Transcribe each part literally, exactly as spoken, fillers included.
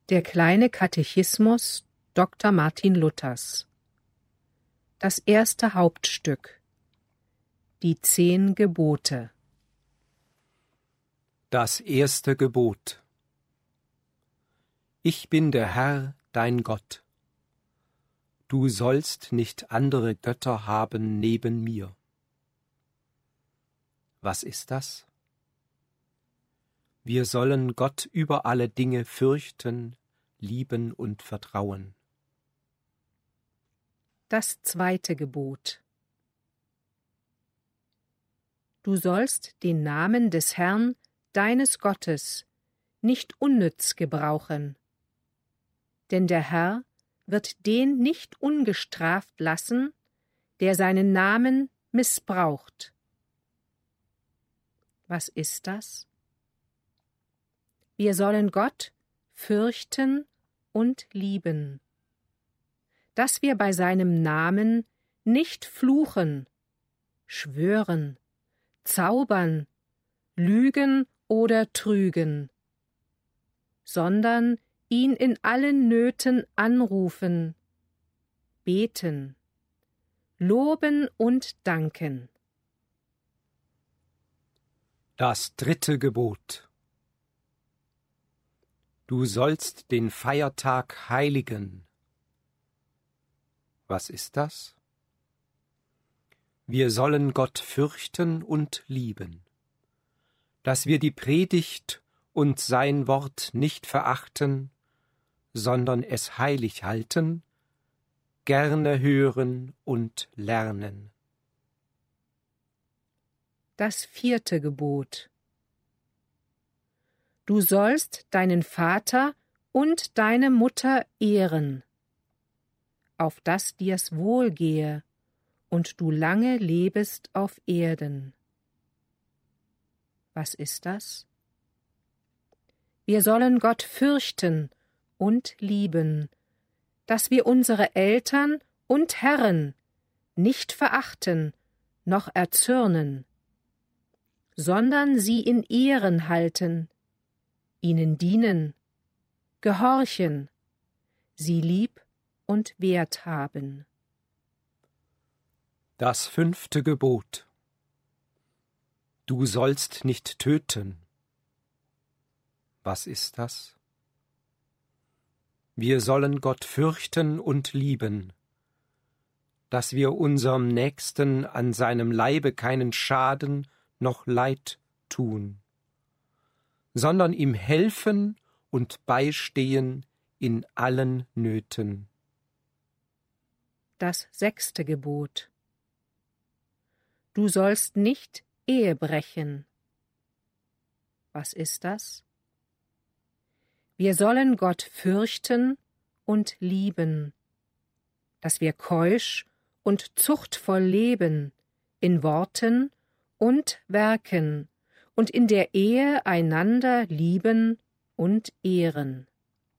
Der kleine Katechismus Doktor Martin Luthers. Das erste Hauptstück. Die zehn Gebote. Das erste Gebot. Ich bin der Herr, dein Gott. Du sollst nicht andere Götter haben neben mir. Was ist das? Wir sollen Gott über alle Dinge fürchten, lieben und vertrauen. Das zweite Gebot. Du sollst den Namen des Herrn, deines Gottes, nicht unnütz gebrauchen. Denn der Herr wird den nicht ungestraft lassen, der seinen Namen missbraucht. Was ist das? Wir sollen Gott fürchten und lieben, dass wir bei seinem Namen nicht fluchen, schwören, zaubern, lügen oder trügen, sondern ihn in allen Nöten anrufen, beten, loben und danken. Das dritte Gebot. Du sollst den Feiertag heiligen. Was ist das? Wir sollen Gott fürchten und lieben, dass wir die Predigt und sein Wort nicht verachten, sondern es heilig halten, gerne hören und lernen. Das vierte Gebot. Du sollst deinen Vater und deine Mutter ehren, auf dass dir's wohlgehe und du lange lebest auf Erden. Was ist das? Wir sollen Gott fürchten und lieben, dass wir unsere Eltern und Herren nicht verachten noch erzürnen, sondern sie in Ehren halten, ihnen dienen, gehorchen, sie lieb und wert haben. Das fünfte Gebot. Du sollst nicht töten. Was ist das? Wir sollen Gott fürchten und lieben, dass wir unserem Nächsten an seinem Leibe keinen Schaden noch Leid tun, sondern ihm helfen und beistehen in allen Nöten. Das sechste Gebot. Du sollst nicht Ehe brechen. Was ist das? Wir sollen Gott fürchten und lieben, dass wir keusch und zuchtvoll leben, in Worten und Werken, und in der Ehe einander lieben und ehren.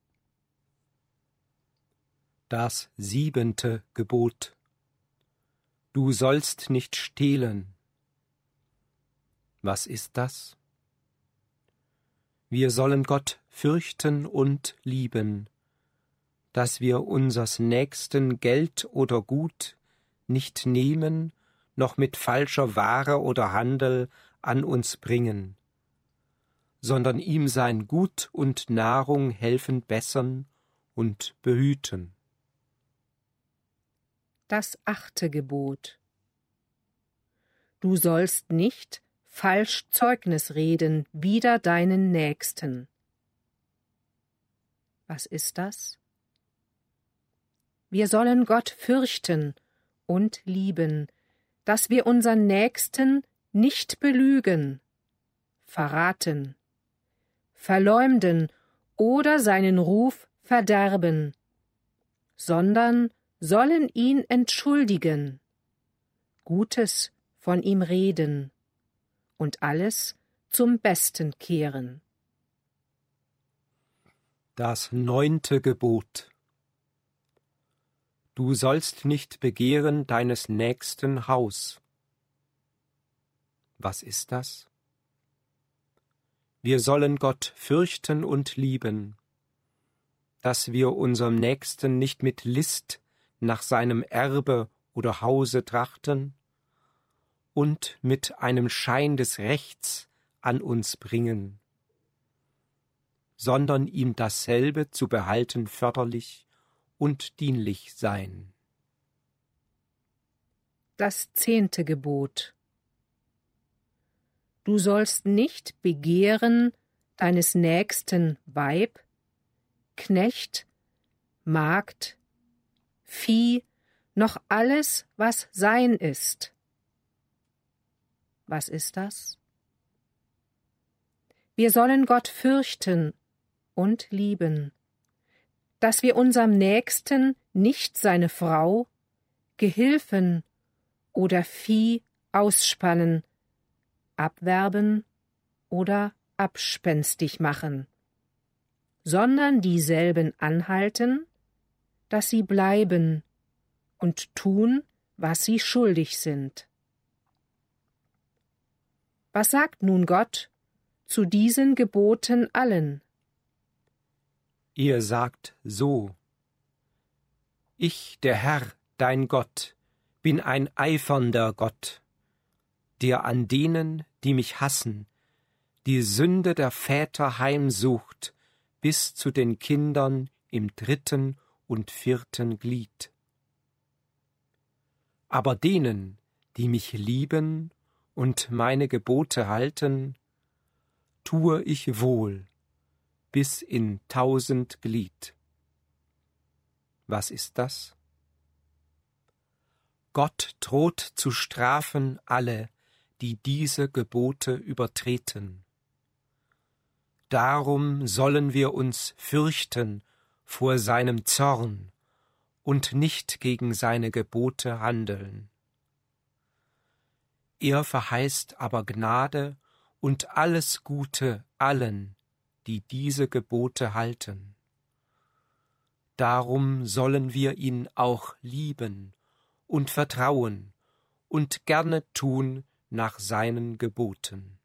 Das siebente Gebot. Du sollst nicht stehlen. Was ist das? Wir sollen Gott fürchten und lieben, dass wir unsers Nächsten Geld oder Gut nicht nehmen, noch mit falscher Ware oder Handel an uns bringen, sondern ihm sein Gut und Nahrung helfen bessern und behüten. Das achte Gebot. Du sollst nicht falsch Zeugnis reden wider deinen Nächsten. Was ist das? Wir sollen Gott fürchten und lieben, dass wir unseren Nächsten nicht belügen, verraten, verleumden oder seinen Ruf verderben, sondern sollen ihn entschuldigen, Gutes von ihm reden und alles zum Besten kehren. Das neunte Gebot. Du sollst nicht begehren deines Nächsten Haus. Was ist das? Wir sollen Gott fürchten und lieben, dass wir unserem Nächsten nicht mit List nach seinem Erbe oder Hause trachten und mit einem Schein des Rechts an uns bringen, sondern ihm dasselbe zu behalten förderlich und dienlich sein. Das zehnte Gebot. Du sollst nicht begehren deines Nächsten Weib, Knecht, Magd, Vieh, noch alles, was sein ist. Was ist das? Wir sollen Gott fürchten und lieben, dass wir unserem Nächsten nicht seine Frau, Gehilfen oder Vieh ausspannen, abwerben oder abspenstig machen, sondern dieselben anhalten, dass sie bleiben und tun, was sie schuldig sind. Was sagt nun Gott zu diesen Geboten allen? Ihr sagt so: Ich, der Herr, dein Gott, bin ein eifernder Gott, der an denen, die mich hassen, die Sünde der Väter heimsucht, bis zu den Kindern im dritten und vierten Glied. Aber denen, die mich lieben und meine Gebote halten, tue ich wohl bis in tausend Glied. Was ist das? Gott droht zu strafen alle, die diese Gebote übertreten. Darum sollen wir uns fürchten vor seinem Zorn und nicht gegen seine Gebote handeln. Er verheißt aber Gnade und alles Gute allen, die diese Gebote halten. Darum sollen wir ihn auch lieben und vertrauen und gerne tun nach seinen Geboten.